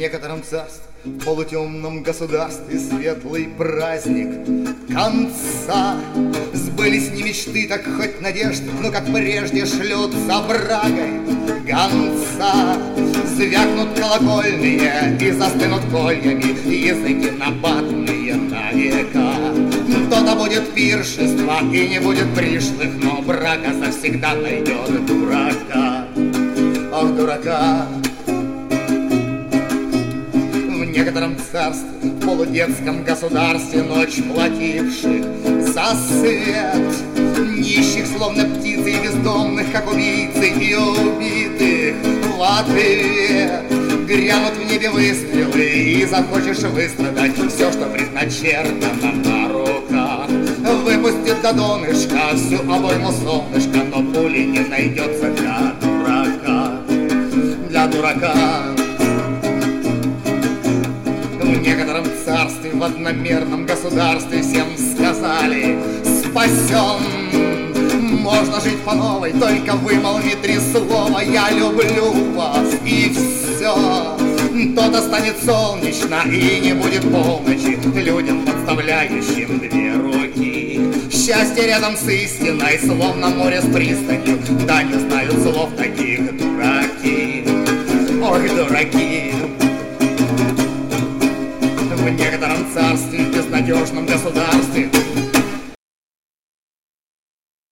некотором царстве, в полутемном государстве светлый праздник конца. Сбылись не мечты, так хоть надежды, но как прежде шлют за брагой гонца. Звякнут колокольные и застынут кольями языки набатные на века. То-то будет пиршество и не будет пришлых, но брака завсегда найдет дурака. Ох, дурака! В некотором царстве, в полудетском государстве, ночь плативших за свет, нищих, словно птицы, и бездомных, как убийцы, и убитых в ответ. Грянут в небе выстрелы, и захочешь выстрадать все, что предначертано на руках. Выпустит до донышка всю обойму солнышка, но пули не найдется для дурака. Для дурака. В некотором царстве, в одномерном государстве всем сказали: спасен. Можно жить по новой, только вымолви 3 слова: я люблю вас, и все. То-то станет солнечно и не будет полночи людям, подставляющим 2 руки. Счастье рядом с истиной, словно море с пристанью, да не знают слов таких дураки. Ох, дураки! В некотором царстве, в безнадежном государстве